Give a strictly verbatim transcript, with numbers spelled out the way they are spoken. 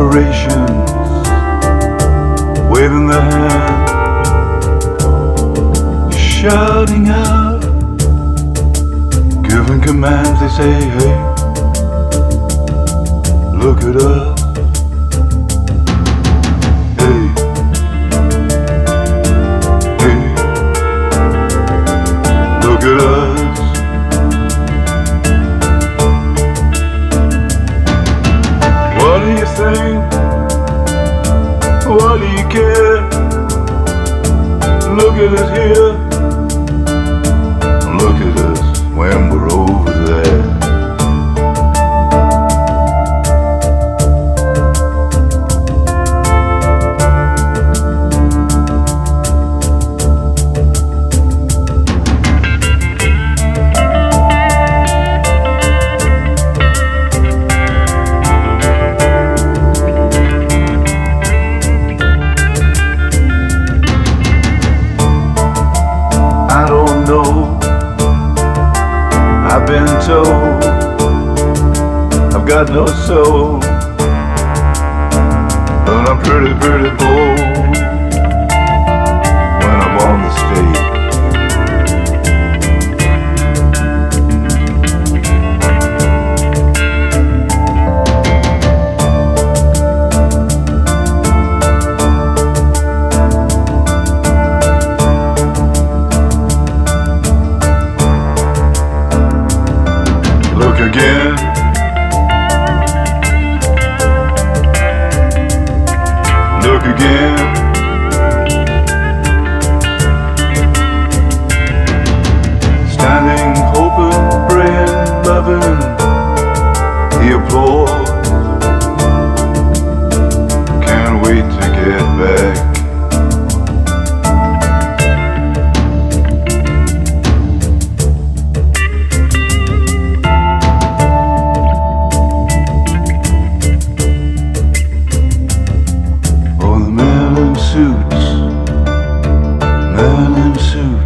corporations waving their hand, shouting out, giving commands. They say, hey, look at us. Hey, hey, look at us. What do you think? What do you care? Look at us here. Look at us when we're over there. I don't know, I've been told I've got no soul, but I'm pretty, pretty bold when I'm on the stage. Look again. Look again. Standing, hoping, praying, loving, he applauds. Can't wait to get back. Suits, men in suits.